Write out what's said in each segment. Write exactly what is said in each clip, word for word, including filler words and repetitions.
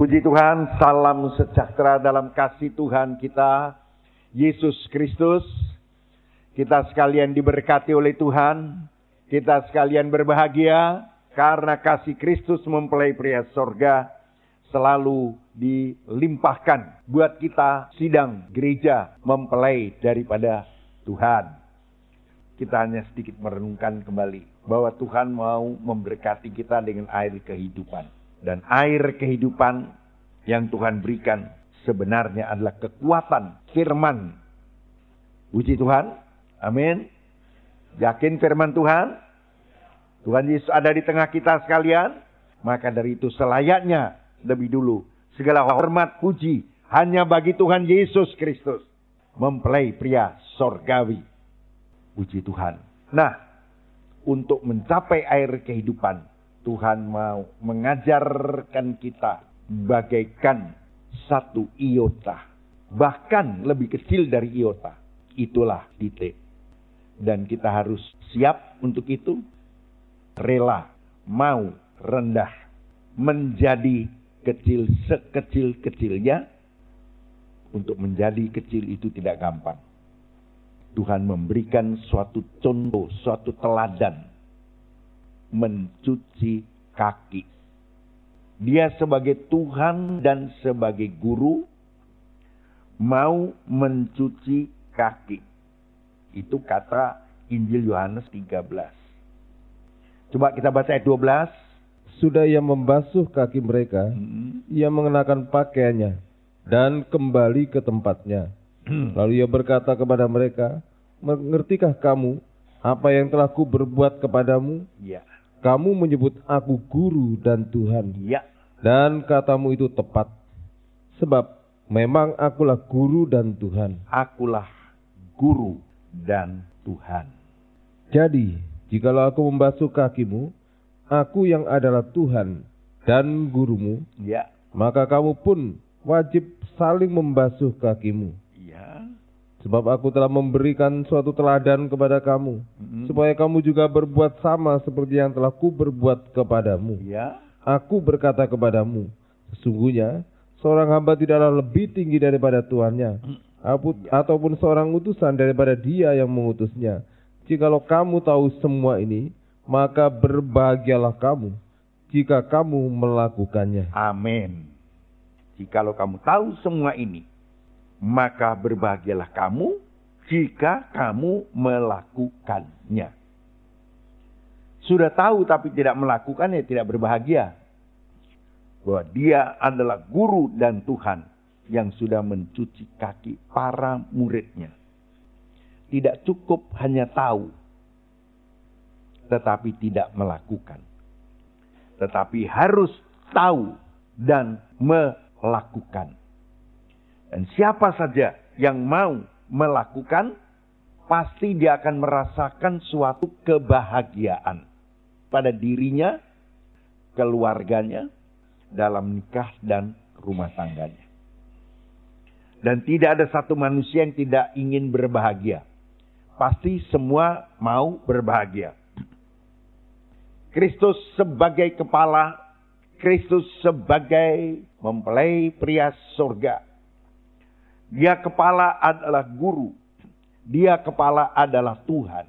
Puji Tuhan, salam sejahtera dalam kasih Tuhan kita, Yesus Kristus. Kita sekalian diberkati oleh Tuhan, kita sekalian berbahagia karena kasih Kristus mempelai pria sorga selalu dilimpahkan buat kita sidang gereja mempelai daripada Tuhan. Kita hanya sedikit merenungkan kembali bahwa Tuhan mau memberkati kita dengan air kehidupan. Dan air kehidupan yang Tuhan berikan sebenarnya adalah kekuatan firman. Puji Tuhan. Amin. Yakin firman Tuhan? Tuhan Yesus ada di tengah kita sekalian. Maka dari itu selayaknya lebih dulu segala hormat puji hanya bagi Tuhan Yesus Kristus, mempelai pria sorgawi. Puji Tuhan. Nah, untuk mencapai air kehidupan, Tuhan mau mengajarkan kita bagaikan satu iota. Bahkan lebih kecil dari iota. Itulah titik. Dan kita harus siap untuk itu. Rela, mau, rendah. Menjadi kecil sekecil-kecilnya. Untuk menjadi kecil itu tidak gampang. Tuhan memberikan suatu contoh, suatu teladan. Mencuci kaki. Dia sebagai Tuhan dan sebagai guru mau mencuci kaki. Itu kata Injil Yohanes tiga belas. Coba kita baca ayat dua belas. Sudah ia membasuh kaki mereka, hmm. ia mengenakan pakaiannya dan kembali ke tempatnya. Hmm. Lalu ia berkata kepada mereka, mengertikah kamu apa yang telah ku berbuat kepadamu? Ya. Kamu menyebut aku guru dan Tuhan. Ya. Dan katamu itu tepat. Sebab memang akulah guru dan Tuhan. Akulah guru dan Tuhan. Jadi, jikalau aku membasuh kakimu, aku yang adalah Tuhan dan gurumu, ya. Maka kamu pun wajib saling membasuh kakimu. Ya. Sebab aku telah memberikan suatu teladan kepada kamu, mm-hmm. supaya kamu juga berbuat sama seperti yang telah ku berbuat kepadamu. Ya. Aku berkata kepadamu, sesungguhnya seorang hamba tidaklah lebih tinggi daripada tuannya, mm. ya. ataupun seorang utusan daripada dia yang mengutusnya. Jikalau kamu tahu semua ini, maka berbahagialah kamu jika kamu melakukannya. Amin. Jikalau kamu tahu semua ini, maka berbahagialah kamu jika kamu melakukannya. Sudah tahu tapi tidak melakukan, ya tidak berbahagia. Bahwa dia adalah guru dan Tuhan yang sudah mencuci kaki para muridnya. Tidak cukup hanya tahu, tetapi tidak melakukan. Tetapi harus tahu dan melakukan. Dan siapa saja yang mau melakukan, pasti dia akan merasakan suatu kebahagiaan pada dirinya, keluarganya, dalam nikah dan rumah tangganya. Dan tidak ada satu manusia yang tidak ingin berbahagia. Pasti semua mau berbahagia. Kristus sebagai kepala, Kristus sebagai mempelai pria sorga. Dia kepala adalah guru. Dia kepala adalah Tuhan.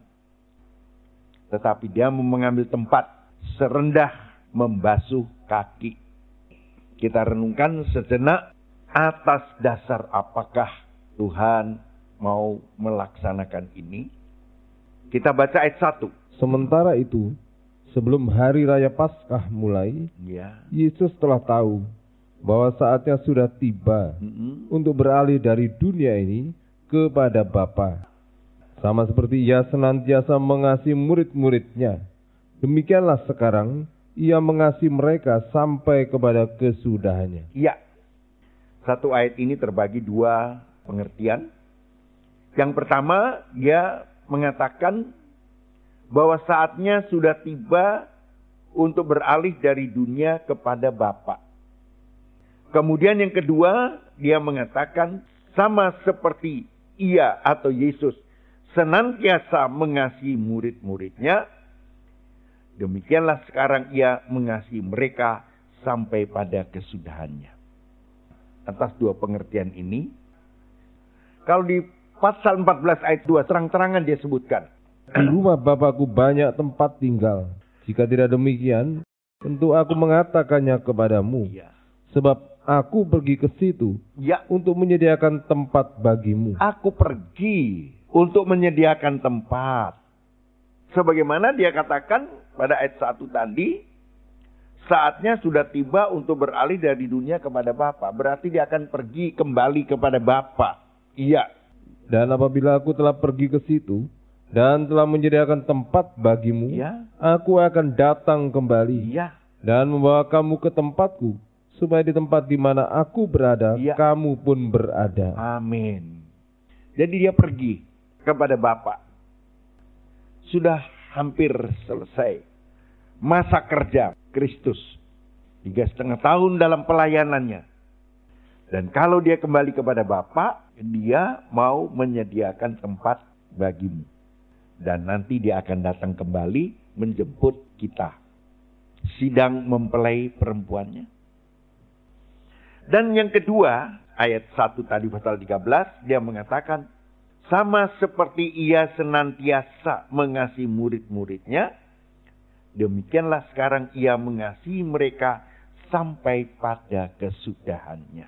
Tetapi dia mengambil tempat serendah membasuh kaki. Kita renungkan sejenak atas dasar apakah Tuhan mau melaksanakan ini. Kita baca ayat satu. Sementara itu, sebelum hari raya Paskah mulai, ya. Yesus telah tahu bahwa saatnya sudah tiba mm-hmm. untuk beralih dari dunia ini kepada Bapa. Sama seperti ia senantiasa mengasihi murid-muridnya, demikianlah sekarang ia mengasihi mereka sampai kepada kesudahannya. Iya. Satu ayat ini terbagi dua pengertian. Yang pertama, dia mengatakan bahwa saatnya sudah tiba untuk beralih dari dunia kepada Bapa. Kemudian yang kedua, dia mengatakan sama seperti ia atau Yesus senantiasa mengasihi murid-muridnya, demikianlah sekarang ia mengasihi mereka sampai pada kesudahannya. atas dua pengertian ini. Kalau di pasal empat belas ayat dua, terang-terangan dia sebutkan. Di rumah Bapakku banyak tempat tinggal. Jika tidak demikian, tentu aku mengatakannya kepadamu. Ya. Sebab aku pergi ke situ Ya. untuk menyediakan tempat bagimu. Aku pergi untuk menyediakan tempat. Sebagaimana dia katakan pada ayat satu tadi, saatnya sudah tiba untuk beralih dari dunia kepada Bapa. Berarti dia akan pergi kembali kepada Bapa. Iya. Dan apabila aku telah pergi ke situ dan telah menyediakan tempat bagimu, Ya. aku akan datang kembali Iya. dan membawa kamu ke tempatku, supaya di tempat di mana aku berada, Ya. kamu pun berada. Amin. Jadi dia pergi kepada Bapa. Sudah hampir selesai masa kerja Kristus. Tiga setengah tahun dalam pelayanannya. Dan kalau dia kembali kepada Bapa, dia mau menyediakan tempat bagimu. Dan nanti dia akan datang kembali menjemput kita. Sidang mempelai perempuannya. Dan yang kedua, ayat satu tadi pasal tiga belas, dia mengatakan, sama seperti ia senantiasa mengasihi murid-muridnya, demikianlah sekarang ia mengasihi mereka sampai pada kesudahannya.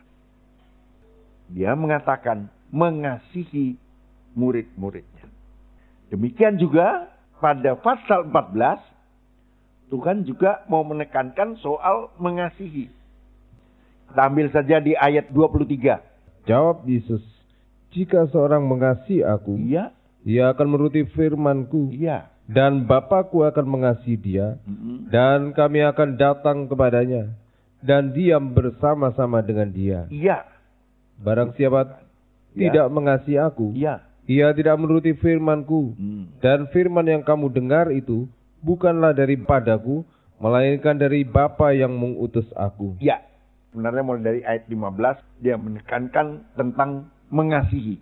Dia mengatakan mengasihi murid-muridnya. Demikian juga pada pasal empat belas, Tuhan juga mau menekankan soal mengasihi. Kita ambil saja di ayat dua puluh tiga. Jawab Yesus, jika seorang mengasihi aku, Iya, ia akan menuruti firman-Ku, iya. dan Bapa-Ku akan mengasihi dia, Mm-mm. dan kami akan datang kepadanya, dan diam bersama-sama dengan dia. Iya, Barang siapa Ya. tidak mengasihi aku, iya. ia tidak menuruti firman-Ku, Hmm. dan firman yang kamu dengar itu bukanlah daripadaku, melainkan dari Bapa yang mengutus aku. Ya, sebenarnya mulai dari ayat lima belas dia menekankan tentang mengasihi.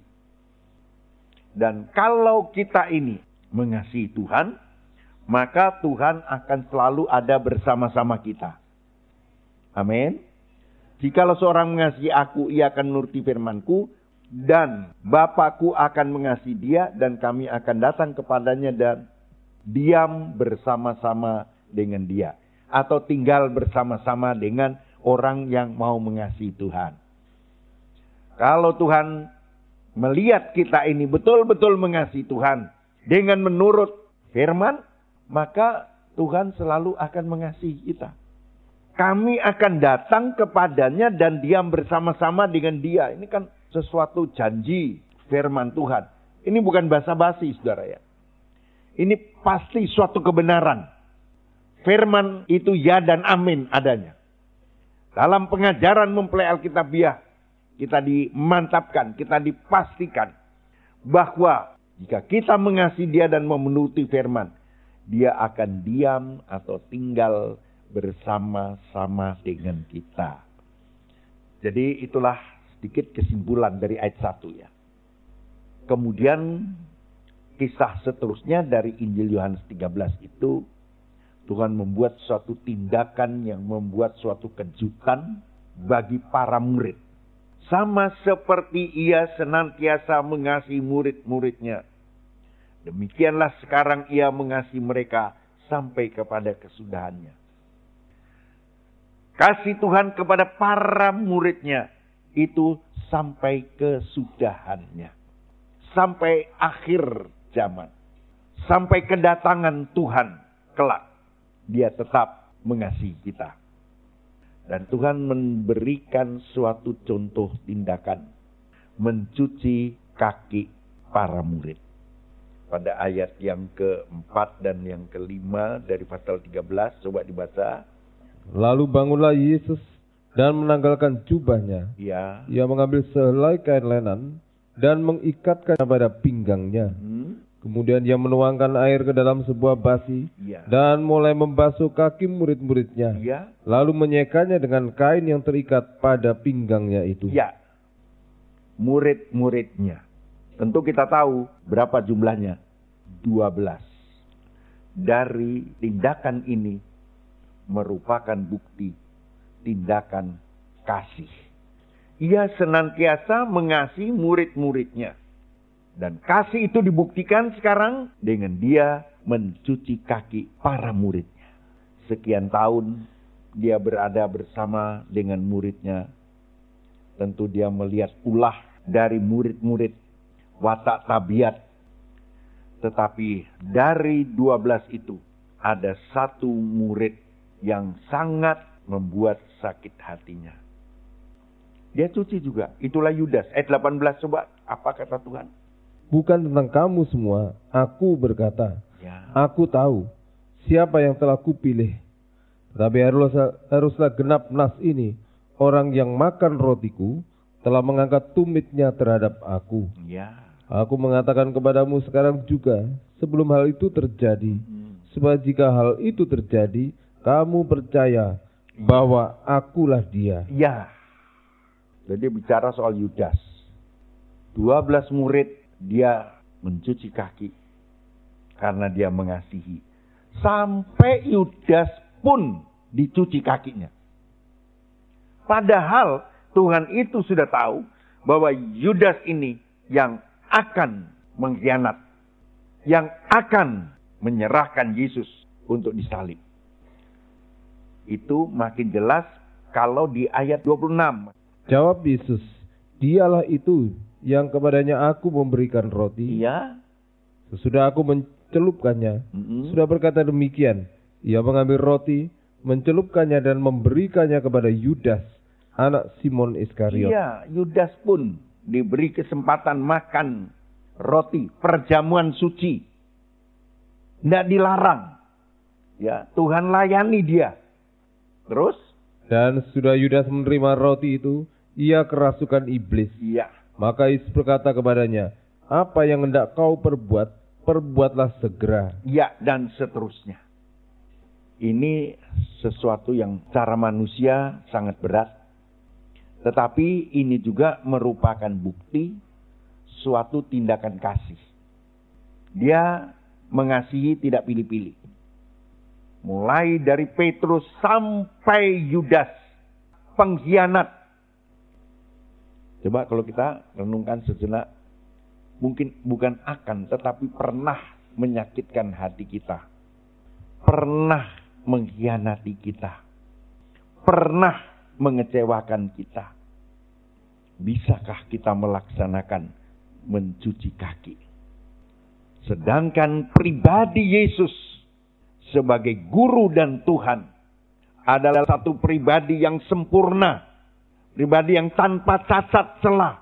Dan kalau kita ini mengasihi Tuhan, maka Tuhan akan selalu ada bersama-sama kita. Amin. Jikalau seorang mengasihi aku, ia akan menuruti firman-Ku, dan Bapa-Ku akan mengasihi dia, dan kami akan datang kepadanya dan diam bersama-sama dengan dia. Atau tinggal bersama-sama dengan orang yang mau mengasihi Tuhan. Kalau Tuhan melihat kita ini betul-betul mengasihi Tuhan dengan menurut firman, maka Tuhan selalu akan mengasihi kita. Kami akan datang kepadanya dan diam bersama-sama dengan dia. Ini kan sesuatu janji firman Tuhan. Ini bukan basa-basi, saudara ya. Ini pasti suatu kebenaran. Firman itu ya dan amin adanya. Dalam pengajaran mempelai Alkitabiah, kita dimantapkan, kita dipastikan bahwa jika kita mengasihi dia dan memenuhi firman, dia akan diam atau tinggal bersama-sama dengan kita. Jadi itulah sedikit kesimpulan dari ayat satu ya. Kemudian kisah seterusnya dari Injil Yohanes tiga belas itu, Tuhan membuat suatu tindakan yang membuat suatu kejutan bagi para murid. Sama seperti ia senantiasa mengasihi murid-muridnya, demikianlah sekarang ia mengasihi mereka sampai kepada kesudahannya. Kasih Tuhan kepada para muridnya itu sampai kesudahannya. Sampai akhir zaman. Sampai kedatangan Tuhan kelak. Dia tetap mengasihi kita. Dan Tuhan memberikan suatu contoh tindakan. Mencuci kaki para murid. Pada ayat yang keempat dan yang kelima dari pasal tiga belas. Coba dibaca. Lalu bangunlah Yesus dan menanggalkan jubahnya. Ya. Ia mengambil sehelai kain lenan dan mengikatkannya pada pinggangnya. Hmm. Kemudian ia menuangkan air ke dalam sebuah basi Ya. dan mulai membasuh kaki murid-muridnya. Ya. Lalu menyekanya dengan kain yang terikat pada pinggangnya itu. Ya. Murid-muridnya. Tentu kita tahu berapa jumlahnya. dua belas. Dari tindakan ini merupakan bukti tindakan kasih Ia senantiasa mengasihi murid-muridnya. Dan kasih itu dibuktikan sekarang dengan dia mencuci kaki para muridnya. Sekian tahun dia berada bersama dengan muridnya. Tentu dia melihat ulah dari murid-murid, watak tabiat. Tetapi dari dua belas itu ada satu murid yang sangat membuat sakit hatinya. Dia cuci juga. Itulah Yudas. Ayat delapan belas coba. Apa kata Tuhan? Bukan tentang kamu semua. Aku berkata. Ya. Aku tahu siapa yang telah kupilih. Tetapi haruslah, haruslah genap nas ini. Orang yang makan rotiku telah mengangkat tumitnya terhadap aku. Ya. Aku mengatakan kepadamu sekarang juga. Sebelum hal itu terjadi. Hmm. Sebab jika hal itu terjadi. Kamu percaya bahwa akulah dia. Ya. Jadi bicara soal Yudas. Dua belas murid dia mencuci kaki. Karena dia mengasihi. Sampai Yudas pun dicuci kakinya. Padahal Tuhan itu sudah tahu bahwa Yudas ini yang akan mengkhianat. Yang akan menyerahkan Yesus untuk disalib. Itu makin jelas kalau di ayat dua puluh enam. Jawab Yesus, dialah itu yang kepadanya aku memberikan roti. Iya. Sesudah aku mencelupkannya, mm-hmm. sudah berkata demikian. Ia mengambil roti, mencelupkannya dan memberikannya kepada Yudas, anak Simon Iskariot. Iya, Yudas pun diberi kesempatan makan roti, perjamuan suci. Tidak dilarang. Ya, Tuhan layani dia. Terus? Dan sudah Yudas menerima roti itu, ia kerasukan iblis. Iya. Maka Yesus berkata kepadanya, apa yang hendak kau perbuat, perbuatlah segera. Iya, dan seterusnya. Ini sesuatu yang cara manusia sangat berat. Tetapi ini juga merupakan bukti suatu tindakan kasih. Dia mengasihi tidak pilih-pilih. Mulai dari Petrus sampai Yudas, pengkhianat. Coba kalau kita renungkan sejenak, mungkin bukan akan, tetapi pernah menyakitkan hati kita. Pernah mengkhianati kita. Pernah mengecewakan kita. Bisakah kita melaksanakan mencuci kaki? Sedangkan pribadi Yesus sebagai guru dan Tuhan adalah satu pribadi yang sempurna. Pribadi yang tanpa cacat celah.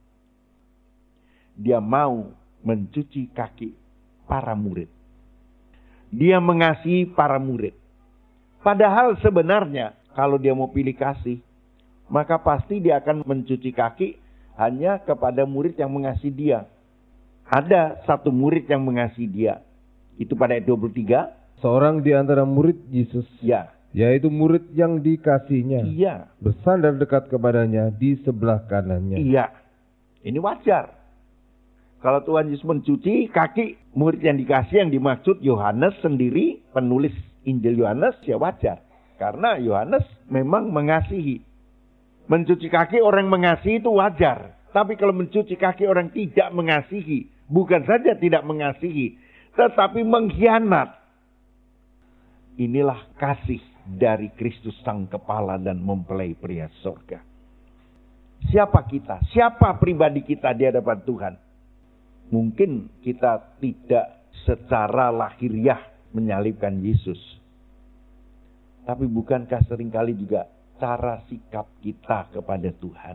Dia mau mencuci kaki para murid. Dia mengasihi para murid. Padahal sebenarnya kalau dia mau pilih kasih, maka pasti dia akan mencuci kaki hanya kepada murid yang mengasihi dia. Ada satu murid yang mengasihi dia. Itu pada ayat dua puluh tiga. Seorang di antara murid Yesus, ya, yaitu murid yang dikasihinya, iya, bersandar dekat kepadanya di sebelah kanannya. Iya, ini wajar. Kalau Tuhan Yesus mencuci kaki murid yang dikasih, yang dimaksud Yohanes sendiri, penulis Injil Yohanes, ya wajar. Karena Yohanes memang mengasihi. Mencuci kaki orang mengasihi itu wajar. Tapi kalau mencuci kaki orang tidak mengasihi, bukan saja tidak mengasihi, tetapi mengkhianat. Inilah kasih dari Kristus Sang Kepala dan mempelai pria surga. Siapa kita? Siapa pribadi kita di hadapan Tuhan? Mungkin kita tidak secara lahiriah menyalibkan Yesus. Tapi bukankah seringkali juga cara sikap kita kepada Tuhan?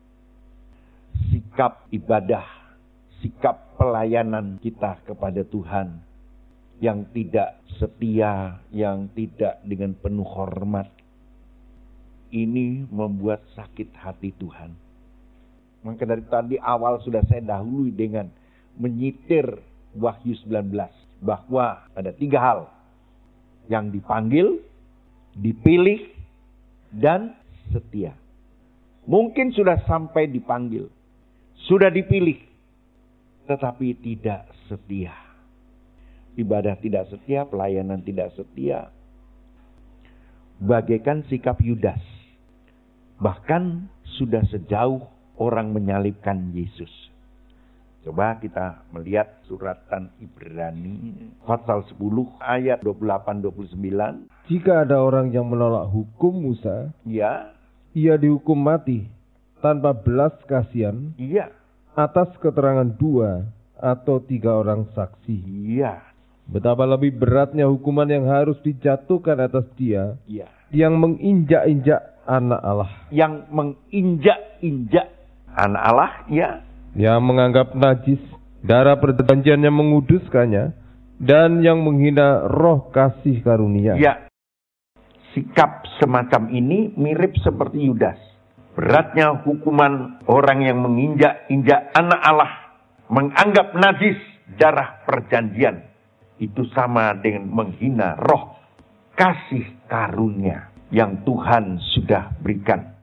Sikap ibadah, sikap pelayanan kita kepada Tuhan yang tidak setia, yang tidak dengan penuh hormat. Ini membuat sakit hati Tuhan. Maka dari tadi awal sudah saya dahului dengan menyitir Wahyu sembilan belas. Bahwa ada tiga hal. Yang dipanggil, dipilih, dan setia. Mungkin sudah sampai dipanggil. Sudah dipilih. Tetapi tidak setia. Ibadah tidak setia, pelayanan tidak setia. Bagaikan sikap Yudas. Bahkan sudah sejauh orang menyalibkan Yesus. Coba kita melihat suratan Ibrani pasal sepuluh ayat dua puluh delapan dua puluh sembilan. Jika ada orang yang menolak hukum Musa, ya, ia dihukum mati tanpa belas kasihan, iya, atas keterangan dua atau tiga orang saksi. Iya. Betapa lebih beratnya hukuman yang harus dijatuhkan atas dia, iya, yang menginjak-injak anak Allah. Yang menginjak-injak anak Allah, ya. Yang menganggap najis darah perjanjiannya menguduskannya, dan yang menghina roh kasih karunia. Ya. Sikap semacam ini mirip seperti Yudas. Beratnya hukuman orang yang menginjak-injak anak Allah, menganggap najis darah perjanjian, itu sama dengan menghina roh kasih karunia yang Tuhan sudah berikan.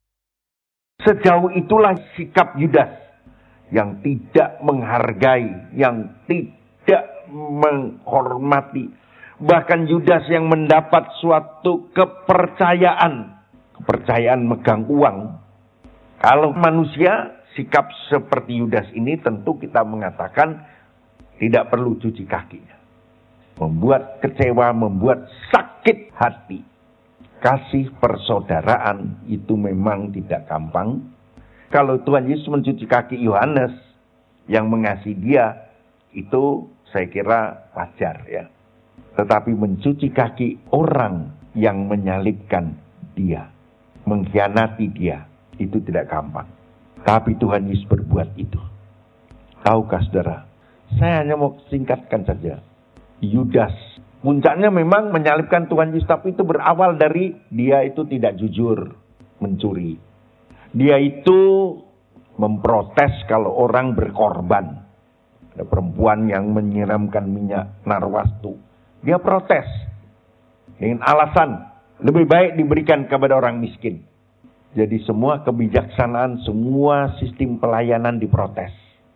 Sejauh itulah sikap Yudas yang tidak menghargai, yang tidak menghormati. Bahkan Yudas yang mendapat suatu kepercayaan, kepercayaan megang uang. Kalau manusia sikap seperti Yudas ini tentu kita mengatakan tidak perlu cuci kakinya. Membuat kecewa, membuat sakit hati. Kasih persaudaraan itu memang tidak gampang. Kalau Tuhan Yesus mencuci kaki Yohanes yang mengasihi dia, itu saya kira wajar ya. Tetapi mencuci kaki orang yang menyalibkan dia, mengkhianati dia, itu tidak gampang. Tapi Tuhan Yesus berbuat itu. Tahukah saudara, saya hanya mau singkatkan saja. Yudas, puncaknya memang menyalibkan Tuhan Yesus, tapi itu berawal dari dia itu tidak jujur mencuri. Dia itu memprotes kalau orang berkorban. Ada perempuan yang menyiramkan minyak narwastu. Dia protes dengan alasan lebih baik diberikan kepada orang miskin. Jadi semua kebijaksanaan, semua sistem pelayanan diprotes.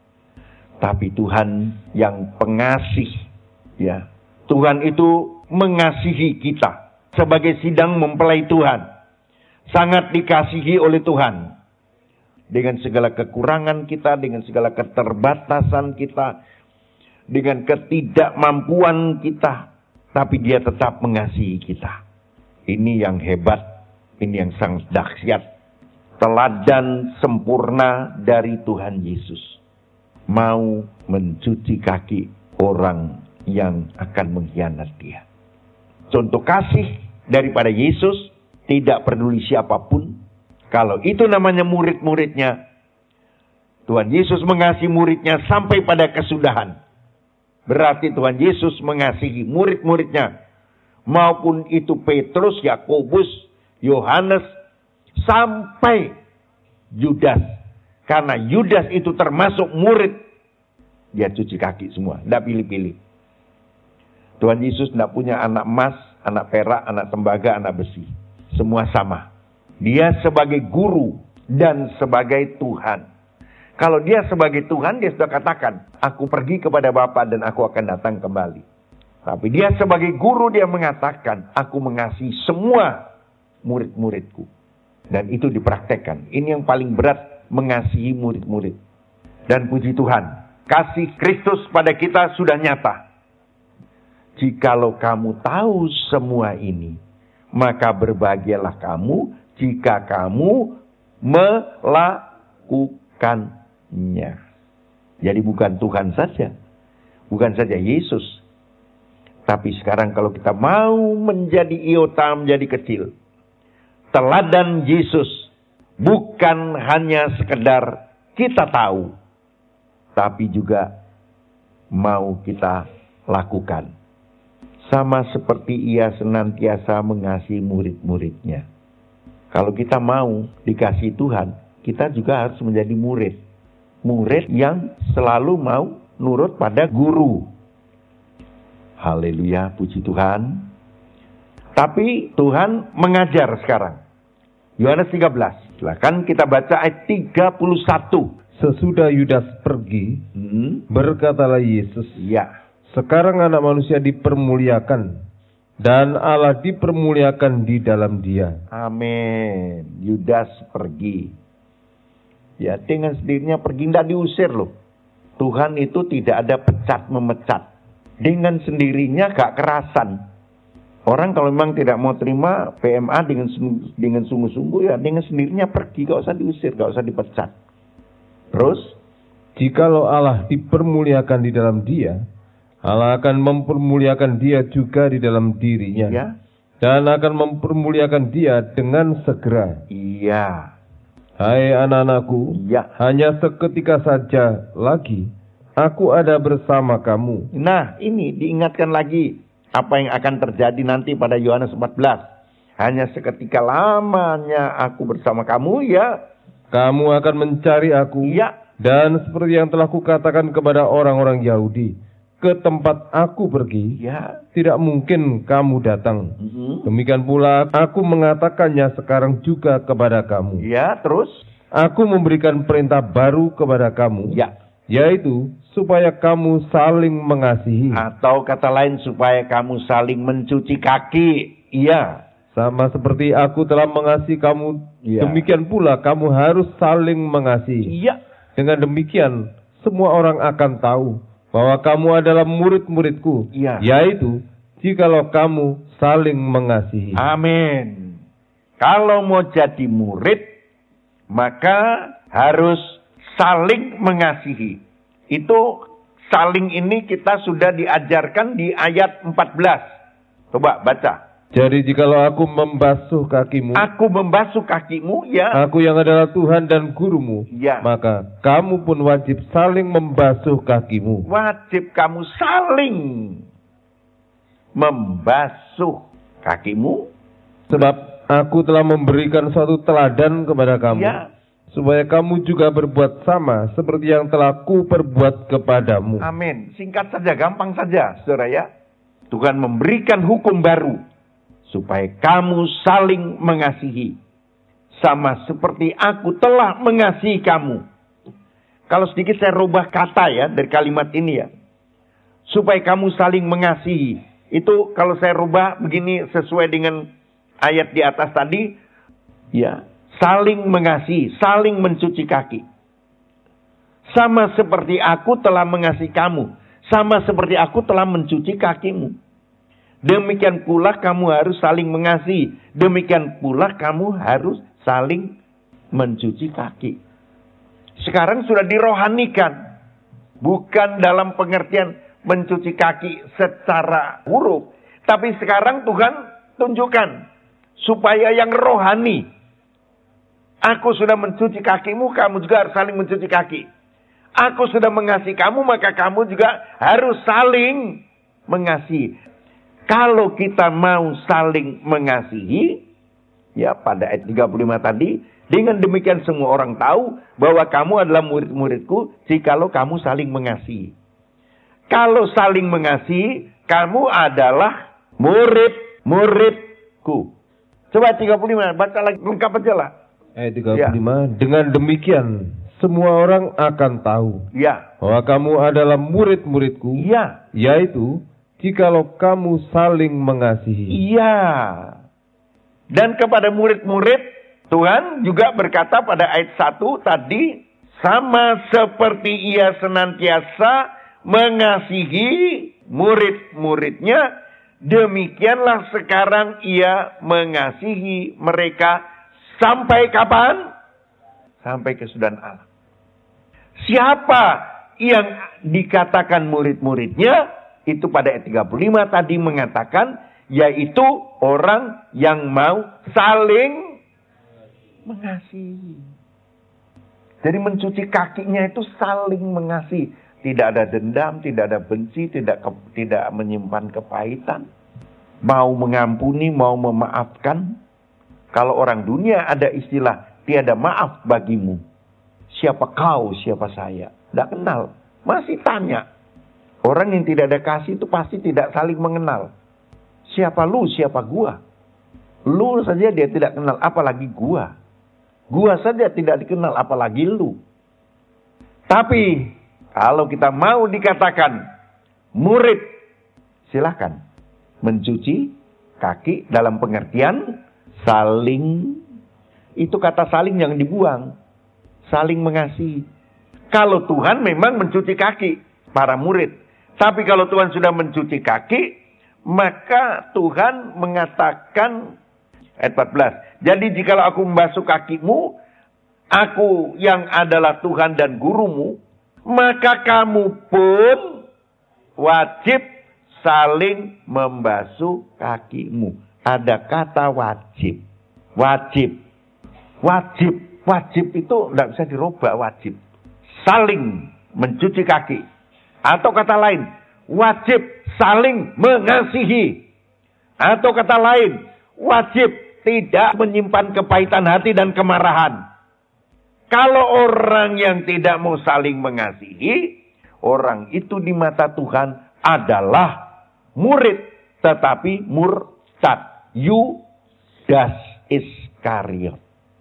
Tapi Tuhan yang pengasih, ya, Tuhan itu mengasihi kita sebagai sidang mempelai Tuhan. Sangat dikasihi oleh Tuhan. Dengan segala kekurangan kita, dengan segala keterbatasan kita, dengan ketidakmampuan kita, tapi dia tetap mengasihi kita. Ini yang hebat, ini yang sangat dahsyat. Teladan sempurna dari Tuhan Yesus. Mau mencuci kaki orang yang akan mengkhianat dia. Contoh kasih daripada Yesus, tidak peduli siapapun. Kalau itu namanya murid-muridnya, Tuhan Yesus mengasihi muridnya sampai pada kesudahan. Berarti Tuhan Yesus mengasihi murid-muridnya. Maupun itu Petrus, Yakobus, Yohanes, sampai Yudas. Karena Yudas itu termasuk murid. Dia cuci kaki semua, tidak pilih-pilih. Tuhan Yesus tidak punya anak emas, anak perak, anak tembaga, anak besi. Semua sama. Dia sebagai guru dan sebagai Tuhan. Kalau dia sebagai Tuhan, dia sudah katakan, aku pergi kepada Bapa dan aku akan datang kembali. Tapi dia sebagai guru, dia mengatakan, aku mengasihi semua murid-muridku. Dan itu dipraktekkan. Ini yang paling berat, mengasihi murid-murid. Dan puji Tuhan, kasih Kristus pada kita sudah nyata. Jikalau kamu tahu semua ini, maka berbahagialah kamu jika kamu melakukan. Jadi bukan Tuhan saja, bukan saja Yesus, tapi sekarang kalau kita mau menjadi iota, menjadi kecil, teladan Yesus bukan hanya sekedar kita tahu, tapi juga mau kita lakukan. Sama seperti ia senantiasa mengasihi murid-muridnya. Kalau kita mau dikasih Tuhan, kita juga harus menjadi murid. Murid yang selalu mau nurut pada guru. Haleluya, puji Tuhan. Tapi Tuhan mengajar sekarang. Yohanes tiga belas. Silakan kita baca ayat tiga puluh satu. Sesudah Yudas pergi, hmm. berkatalah Yesus, ya, sekarang anak manusia dipermuliakan, dan Allah dipermuliakan di dalam dia. Amin. Yudas pergi. Ya, dengan sendirinya pergi, tidak diusir loh. Tuhan itu tidak ada pecat memecat. Dengan sendirinya gak kerasan. Orang kalau memang tidak mau terima P M A dengan dengan sungguh-sungguh, ya dengan sendirinya pergi, gak usah diusir, gak usah dipecat. Terus, jikalau Allah dipermuliakan di dalam dia, Allah akan mempermuliakan dia juga di dalam dirinya. ya, Dan akan mempermuliakan dia dengan segera. iya, Hai anak-anakku, iya. hanya seketika saja lagi aku ada bersama kamu. Nah, ini diingatkan lagi apa yang akan terjadi nanti pada Yohanes empat belas. Hanya seketika lamanya aku bersama kamu, ya. Kamu akan mencari aku. Iya. Dan seperti yang telah kukatakan kepada orang-orang Yahudi, ke tempat aku pergi, Ya. tidak mungkin kamu datang. Mm-hmm. Demikian pula aku mengatakannya sekarang juga kepada kamu. Ya, terus? Aku memberikan perintah baru kepada kamu. Ya. Yaitu supaya kamu saling mengasihi. Atau kata lain, supaya kamu saling mencuci kaki. Iya. Sama seperti aku telah mengasihi kamu, Ya. demikian pula kamu harus saling mengasihi. Iya. Dengan demikian, semua orang akan tahu bahwa kamu adalah murid-muridku. Ya. Yaitu, jikalau kamu saling mengasihi. Amin. Kalau mau jadi murid, maka harus saling mengasihi. Itu saling ini kita sudah diajarkan di ayat empat belas. Coba baca. Jadi jikalau aku membasuh kakimu, Aku membasuh kakimu, ya. aku yang adalah Tuhan dan gurumu, Ya. maka kamu pun wajib saling membasuh kakimu. Wajib kamu saling membasuh kakimu. Sebab aku telah memberikan suatu teladan kepada kamu, Ya. supaya kamu juga berbuat sama seperti yang telah ku perbuat kepadamu. Amin. Singkat saja, gampang saja, saudara ya. Tuhan memberikan hukum baru. Supaya kamu saling mengasihi. Sama seperti aku telah mengasihi kamu. Kalau sedikit saya rubah kata ya, dari kalimat ini ya. Supaya kamu saling mengasihi. Itu kalau saya rubah begini sesuai dengan ayat di atas tadi. Ya, saling mengasihi, saling mencuci kaki. Sama seperti aku telah mengasihi kamu. Sama seperti aku telah mencuci kakimu. Demikian pula kamu harus saling mengasihi. Demikian pula kamu harus saling mencuci kaki. Sekarang sudah dirohanikan. Bukan dalam pengertian mencuci kaki secara huruf. Tapi sekarang Tuhan tunjukkan. Supaya yang rohani. Aku sudah mencuci kakimu, kamu juga harus saling mencuci kaki. Aku sudah mengasihi kamu, maka kamu juga harus saling mengasihi. Kalau kita mau saling mengasihi, ya pada ayat tiga puluh lima tadi, dengan demikian semua orang tahu bahwa kamu adalah murid-muridku jikalau kamu saling mengasihi. Kalau saling mengasihi, kamu adalah murid-muridku. Coba tiga puluh lima, baca lagi, lengkap aja lah. Ayat tiga puluh lima, ya. Dengan demikian, semua orang akan tahu ya. bahwa kamu adalah murid-muridku, ya. yaitu jikalau kamu saling mengasihi. Iya. Dan kepada murid-murid, Tuhan juga berkata pada ayat satu tadi, sama seperti ia senantiasa mengasihi murid-muridnya, demikianlah sekarang ia mengasihi mereka sampai kapan? Sampai kesudahan Allah. Siapa yang dikatakan murid-muridnya? Itu pada ayat tiga puluh lima tadi mengatakan, yaitu orang yang mau saling mengasihi. Jadi mencuci kakinya itu saling mengasihi. Tidak ada dendam, tidak ada benci, tidak ke, tidak menyimpan kepahitan. Mau mengampuni, mau memaafkan. Kalau orang dunia ada istilah, tiada maaf bagimu. Siapa kau, siapa saya? Tidak kenal. Masih tanya. Orang yang tidak ada kasih itu pasti tidak saling mengenal. Siapa lu, siapa gua? Lu saja dia tidak kenal, apalagi gua. Gua saja tidak dikenal, apalagi lu. Tapi, kalau kita mau dikatakan murid, silakan mencuci kaki dalam pengertian saling. Itu kata saling yang dibuang. saling mengasihi. Kalau Tuhan memang mencuci kaki para murid. Tapi kalau Tuhan sudah mencuci kaki, maka Tuhan mengatakan, ayat empat belas, jadi jikalau aku membasuh kakimu, aku yang adalah Tuhan dan gurumu, maka kamu pun wajib saling membasuh kakimu. Ada kata wajib. Wajib. Wajib. Wajib itu tidak bisa dirubah, wajib. Saling mencuci kaki. Atau kata lain, wajib saling mengasihi. Atau kata lain, wajib tidak menyimpan kepahitan hati dan kemarahan. Kalau orang yang tidak mau saling mengasihi, orang itu di mata Tuhan adalah murid, tetapi murtad. Yudas Iskariot.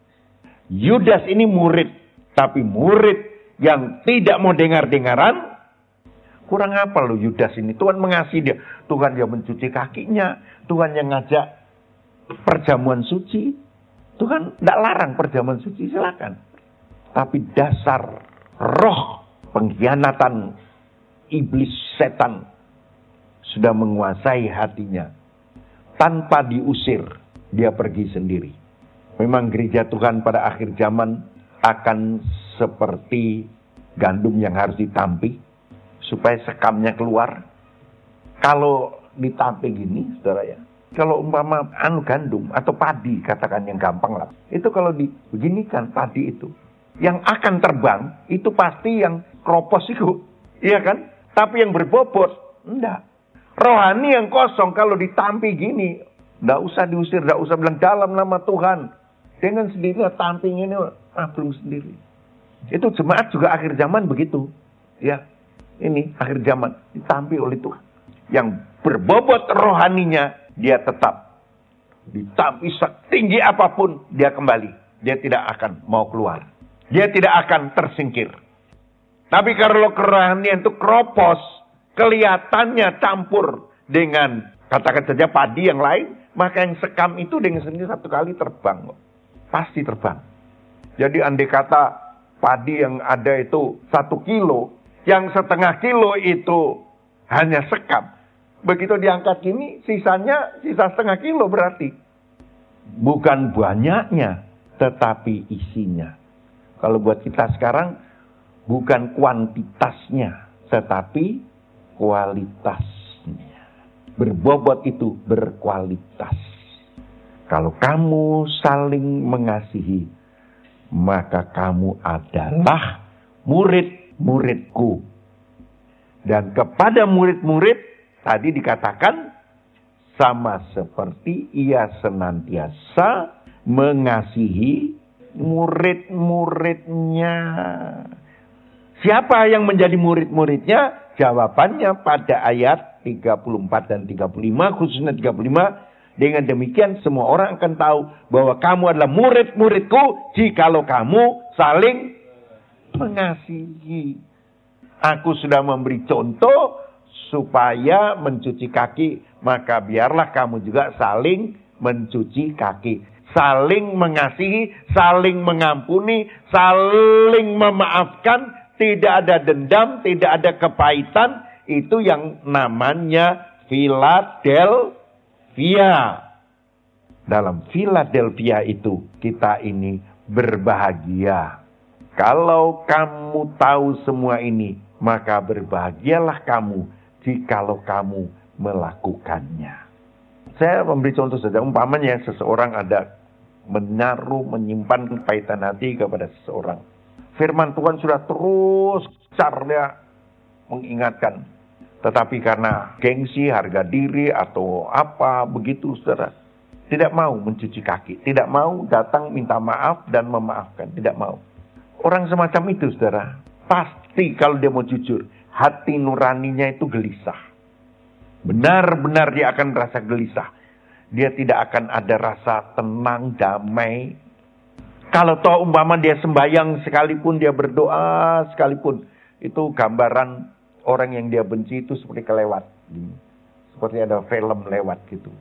Yudas ini murid, tapi murid yang tidak mau dengar-dengaran. Kurang apa loh Yudas ini? Tuhan mengasihi dia. Tuhan yang mencuci kakinya. Tuhan yang ngajak perjamuan suci. Tuhan tidak larang perjamuan suci, silakan. Tapi dasar roh pengkhianatan iblis setan sudah menguasai hatinya. Tanpa diusir, dia pergi sendiri. Memang gereja Tuhan pada akhir zaman akan seperti gandum yang harus ditampi supaya sekamnya keluar. Kalau ditampi gini, saudara ya, kalau umpama anu gandum atau padi, katakan yang gampang lah, itu kalau dibeginikan padi itu, yang akan terbang itu pasti yang kropos itu, iya kan? Tapi yang berbobot, enggak. Rohani yang kosong kalau ditampi gini, enggak usah diusir, enggak usah bilang dalam nama Tuhan. Dengan sendirinya tamping ini abrung sendiri. Itu jemaat juga akhir zaman begitu. Ya, ini akhir zaman ditampi oleh Tuhan. Yang berbobot rohaninya, dia tetap ditampi setinggi apapun, dia kembali. Dia tidak akan mau keluar. Dia tidak akan tersingkir. Tapi kalau kerohanian itu kropos, kelihatannya campur dengan katakan saja padi yang lain, maka yang sekam itu dengan sendiri satu kali terbang. Pasti terbang. Jadi andai kata padi yang ada itu satu kilo, yang setengah kilo itu hanya sekam. Begitu diangkat gini, sisanya sisa setengah kilo berarti. Bukan banyaknya, tetapi isinya. Kalau buat kita sekarang, bukan kuantitasnya, tetapi kualitasnya. Berbobot itu berkualitas. Kalau kamu saling mengasihi, maka kamu adalah murid-muridku. Dan kepada murid-murid, tadi dikatakan, sama seperti ia senantiasa mengasihi murid-muridnya. Siapa yang menjadi murid-muridnya? Jawabannya pada ayat tiga puluh empat dan tiga puluh lima, khususnya tiga puluh lima. Dengan demikian semua orang akan tahu bahwa kamu adalah murid-muridku jikalau kamu saling mengasihi. Aku sudah memberi contoh supaya mencuci kaki, maka biarlah kamu juga saling mencuci kaki. Saling mengasihi, saling mengampuni, saling memaafkan, tidak ada dendam, tidak ada kepahitan. Itu yang namanya Philadelphia. Dalam Philadelphia itu kita ini berbahagia. Kalau kamu tahu semua ini, maka berbahagialah kamu jikalau kamu melakukannya. Saya memberi contoh saja, umpamanya seseorang ada menaruh, menyimpan kepahitan hati kepada seseorang. Firman Tuhan sudah terus caranya mengingatkan. Tetapi karena gengsi, harga diri, atau apa, begitu saudara. Tidak mau mencuci kaki. Tidak mau datang minta maaf dan memaafkan. Tidak mau. Orang semacam itu saudara. Pasti kalau dia mau jujur. Hati nuraninya itu gelisah. Benar-benar dia akan merasa gelisah. Dia tidak akan ada rasa tenang, damai. Kalau toh umpama dia sembahyang sekalipun, dia berdoa sekalipun. Itu gambaran orang yang dia benci itu seperti kelewat. Seperti ada film lewat gitu.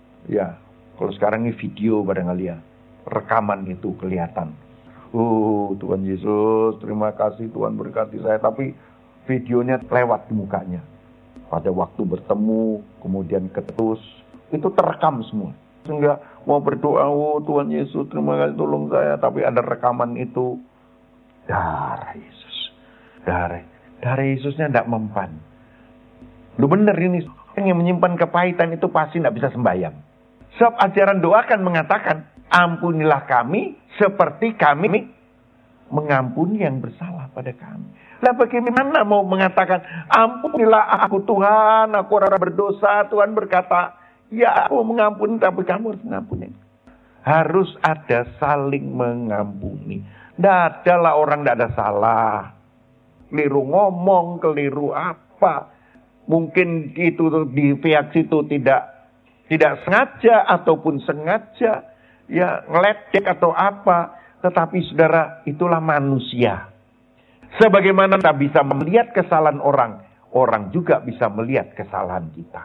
Ya, kalau sekarang ini video barangkali ya. Rekaman itu kelihatan. Oh, Halo Tuhan Yesus, terima kasih Tuhan berkati saya. Tapi videonya lewat di mukanya. Pada waktu bertemu, kemudian ketus, itu terekam semua. Sehingga mau berdoa, oh Tuhan Yesus terima kasih tolong saya. Tapi ada rekaman itu, darah Yesus. Darah, darah Yesusnya tidak mempan. Lu bener ini, yang menyimpan kepahitan itu pasti tidak bisa sembahyang. Sebab ajaran doa kan mengatakan, ampunilah kami seperti kami mengampuni yang bersalah pada kami. Lah bagaimana mau mengatakan, ampunilah aku Tuhan, aku orang berdosa. Tuhan berkata, ya aku mengampuni, tapi kamu harus mengampuni. Harus ada saling mengampuni. Tidak ada lah orang tidak ada salah. Keliru ngomong, keliru apa. Mungkin itu di pihak situ tidak tidak sengaja ataupun sengaja. Ya ngeledek atau apa. Tetapi saudara, itulah manusia. Sebagaimana kita bisa melihat kesalahan orang, orang juga bisa melihat kesalahan kita.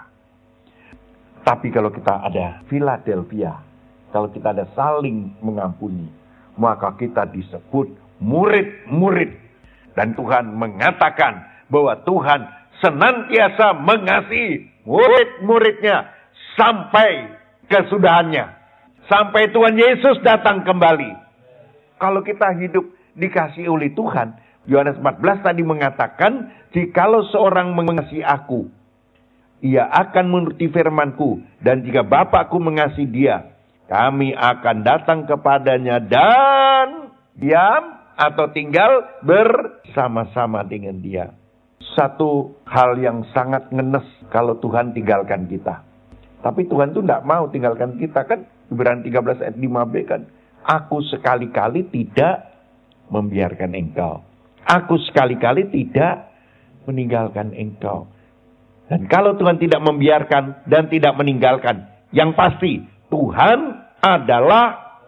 Tapi kalau kita ada Philadelphia, kalau kita ada saling mengampuni, maka kita disebut murid-murid. Dan Tuhan mengatakan bahwa Tuhan senantiasa mengasihi murid-muridnya sampai kesudahannya. Sampai Tuhan Yesus datang kembali. Kalau kita hidup dikasih oleh Tuhan, Yohanes empat belas tadi mengatakan, jikalau seorang mengasihi aku, ia akan menuruti firman-Ku, dan jika Bapakku mengasihi dia, kami akan datang kepadanya dan diam atau tinggal bersama-sama dengan dia. Satu hal yang sangat ngenes kalau Tuhan tinggalkan kita. Tapi Tuhan itu tidak mau tinggalkan kita kan. Ibrani tiga belas ayat lima b kan. Aku sekali-kali tidak membiarkan engkau. Aku sekali-kali tidak meninggalkan engkau. Dan kalau Tuhan tidak membiarkan dan tidak meninggalkan, yang pasti Tuhan adalah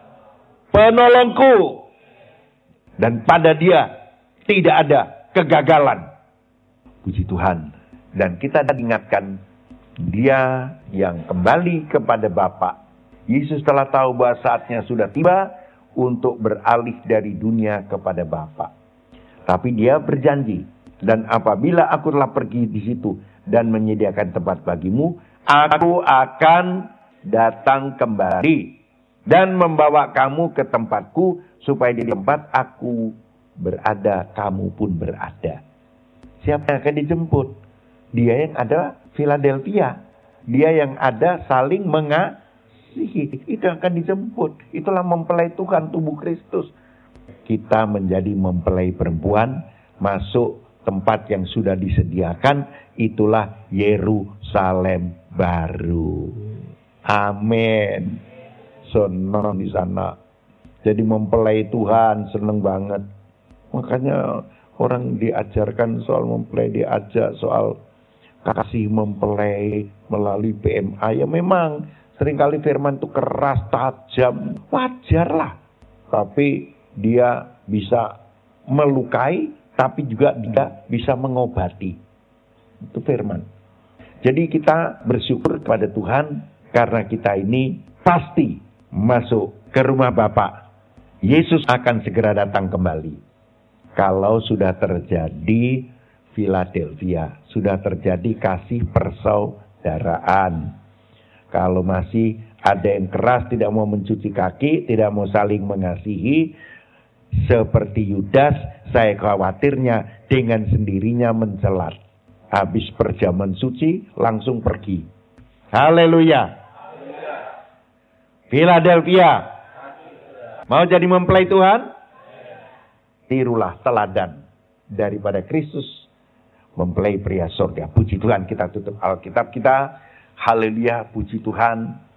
penolongku. Dan pada dia tidak ada kegagalan. Puji Tuhan. Dan kita diingatkan, dia yang kembali kepada Bapa. Yesus telah tahu bahwa saatnya sudah tiba untuk beralih dari dunia kepada Bapa. Tapi dia berjanji, dan apabila aku telah pergi di situ dan menyediakan tempat bagimu, aku akan datang kembali dan membawa kamu ke tempatku, supaya di tempat aku berada, kamu pun berada. Siapa yang akan dijemput? Dia yang ada Philadelphia. Dia yang ada saling mengasihi. Itu akan dijemput. Itulah mempelai Tuhan, tubuh Kristus. Kita menjadi mempelai perempuan, masuk tempat yang sudah disediakan. Itulah Yerusalem baru. Amin. Senang di sana. Jadi mempelai Tuhan, senang banget. Makanya orang diajarkan soal mempelai, diajak soal kasih mempelai melalui P M A. Ya memang seringkali firman itu keras, tajam, wajar lah. Tapi dia bisa melukai, tapi juga dia bisa mengobati. Itu firman. Jadi kita bersyukur kepada Tuhan karena kita ini pasti masuk ke rumah Bapa. Yesus akan segera datang kembali. Kalau sudah terjadi Philadelphia, sudah terjadi kasih persaudaraan. Kalau masih ada yang keras, tidak mau mencuci kaki, tidak mau saling mengasihi, seperti Yudas, saya khawatirnya dengan sendirinya mencelat. Habis perjamuan suci, langsung pergi. Haleluya. Philadelphia. Mau jadi mempelai Tuhan? Tirulah teladan daripada Kristus, mempelai pria surga. Puji Tuhan, kita tutup Alkitab kita. Haleluya, puji Tuhan.